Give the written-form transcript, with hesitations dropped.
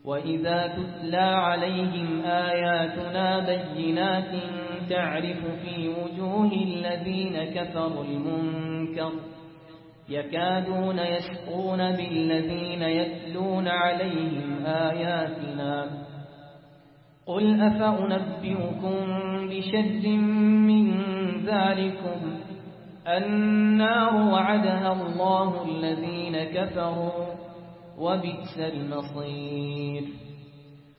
وإذا تتلى عليهم آياتنا بينات تعرف في وجوه الذين كفروا المنكر يكادون يسطون بالذين يتلون عليهم آياتنا قل أفأنبئكم بشر من ذلكم النار وعدها الله الذين كفروا وبئس المصير